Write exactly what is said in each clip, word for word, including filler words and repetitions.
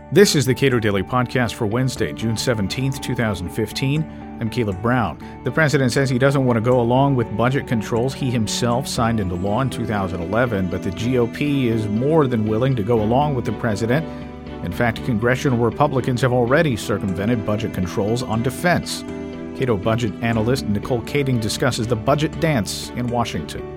This is the Cato Daily Podcast for Wednesday, June seventeenth, twenty fifteen. I'm Caleb Brown. The president says he doesn't want to go along with budget controls he himself signed into law in two thousand eleven, but the G O P is more than willing to go along with the president. In fact, congressional Republicans have already circumvented budget controls on defense. Cato budget analyst Nicole Kading discusses the budget dance in Washington.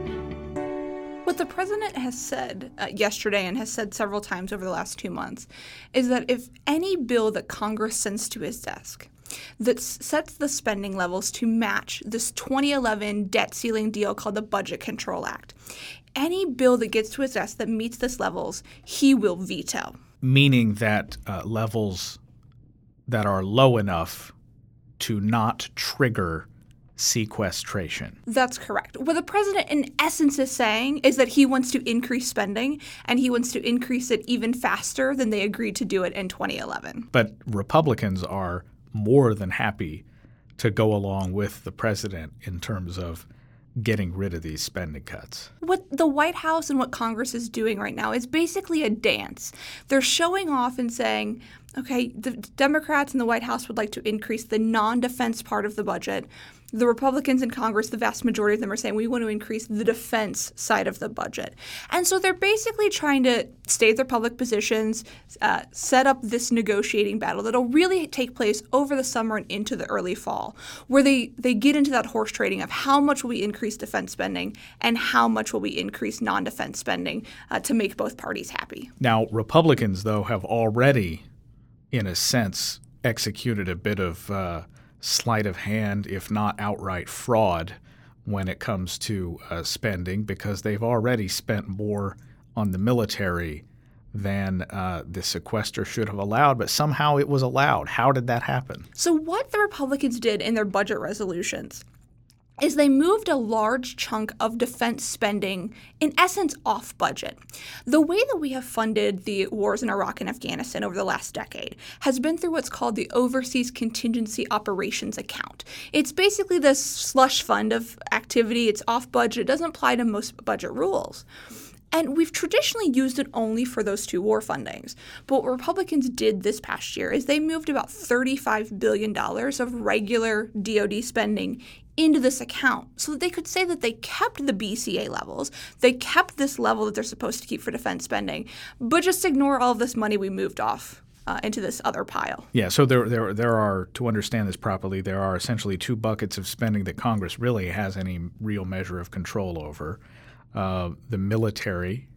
What the president has said uh, yesterday and has said several times over the last two months is that if any bill that Congress sends to his desk that s- sets the spending levels to match this twenty eleven debt ceiling deal called the Budget Control Act, any bill that gets to his desk that meets this levels, he will veto. Meaning that uh, levels that are low enough to not trigger sequestration. That's correct. What the president in essence is saying is that he wants to increase spending, and he wants to increase it even faster than they agreed to do it in twenty eleven. But Republicans are more than happy to go along with the president in terms of getting rid of these spending cuts. What the White House and what Congress is doing right now is basically a dance. They're showing off and saying, okay, the Democrats in the White House would like to increase the non-defense part of the budget. The Republicans in Congress, the vast majority of them are saying we want to increase the defense side of the budget. And so they're basically trying to state their public positions, uh, set up this negotiating battle that'll really take place over the summer and into the early fall, where they, they get into that horse trading of how much will we increase defense spending and how much will we increase non-defense spending uh, to make both parties happy. Now, Republicans, though, have already, in a sense, executed a bit of uh, sleight of hand, if not outright fraud, when it comes to uh, spending, because they've already spent more on the military than uh, the sequester should have allowed, but somehow it was allowed. How did that happen? So what the Republicans did in their budget resolutions is they moved a large chunk of defense spending, in essence, off budget. The way that we have funded the wars in Iraq and Afghanistan over the last decade has been through what's called the Overseas Contingency Operations Account. It's basically this slush fund of activity. It's off budget. It doesn't apply to most budget rules. And we've traditionally used it only for those two war fundings. But what Republicans did this past year is they moved about thirty-five billion dollars of regular D O D spending into this account so that they could say that they kept the B C A levels, they kept this level that they're supposed to keep for defense spending, but just ignore all of this money we moved off uh, into this other pile. Yeah, so there, there, there are, to understand this properly, there are essentially two buckets of spending that Congress really has any real measure of control over. Uh, the military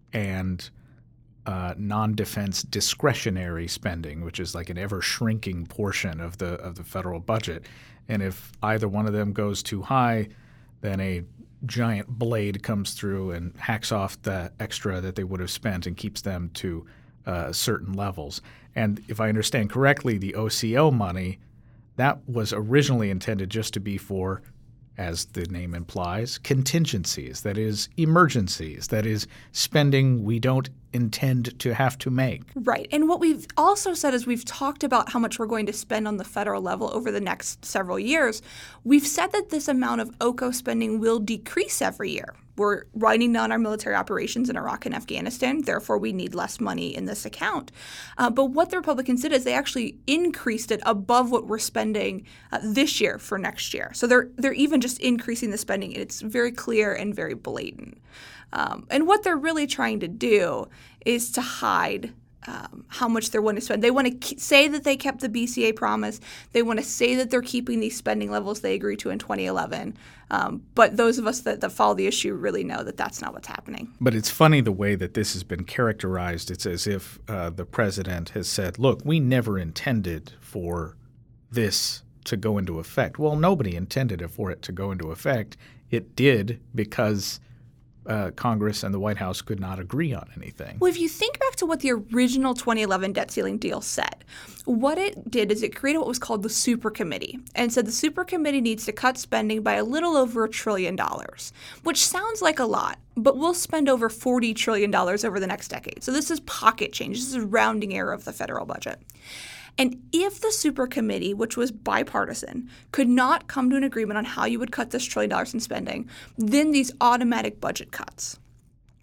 and uh, non-defense discretionary spending, which is like an ever-shrinking portion of the of the federal budget. And if either one of them goes too high, then a giant blade comes through and hacks off the extra that they would have spent and keeps them to uh, certain levels. And if I understand correctly, the O C O money, that was originally intended just to be for, as the name implies, contingencies, that is, emergencies, that is, spending we don't intend to have to make. Right. And what we've also said is we've talked about how much we're going to spend on the federal level over the next several years. We've said that this amount of O C O spending will decrease every year. We're winding down our military operations in Iraq and Afghanistan. Therefore, we need less money in this account. Uh, but what the Republicans did is they actually increased it above what we're spending uh, this year for next year. So they're they're even just increasing the spending. It's very clear and very blatant. Um, and what they're really trying to do is to hide Um, how much they're willing to spend. They want to ke- say that they kept the B C A promise. They want to say that they're keeping these spending levels they agreed to in twenty eleven. Um, but those of us that, that follow the issue really know that that's not what's happening. But it's funny the way that this has been characterized. It's as if uh, the president has said, look, we never intended for this to go into effect. Well, nobody intended it for it to go into effect. It did because Uh, Congress and the White House could not agree on anything. Well, if you think back to what the original twenty eleven debt ceiling deal said, what it did is it created what was called the super committee and said the super committee needs to cut spending by a little over a trillion dollars, which sounds like a lot, but we'll spend over forty trillion dollars over the next decade. So this is pocket change. This is a rounding error of the federal budget. And if the super committee, which was bipartisan, could not come to an agreement on how you would cut this trillion dollars in spending, then these automatic budget cuts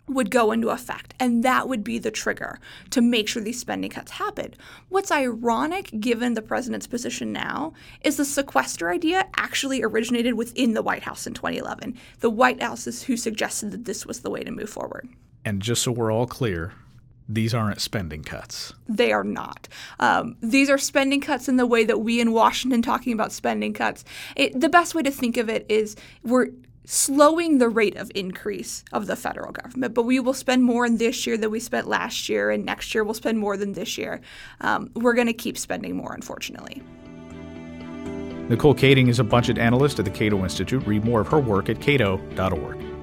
would go into effect, and that would be the trigger to make sure these spending cuts happen. What's ironic, given the president's position now, is the sequester idea actually originated within the White House in twenty eleven. The White House is who suggested that this was the way to move forward. And just so we're all clear, these aren't spending cuts. They are not. Um, these are spending cuts in the way that we in Washington talking about spending cuts. It, the best way to think of it is we're slowing the rate of increase of the federal government, but we will spend more in this year than we spent last year, and next year we'll spend more than this year. Um, we're going to keep spending more, unfortunately. Nicole Kading is a budget analyst at the Cato Institute. Read more of her work at cato dot org.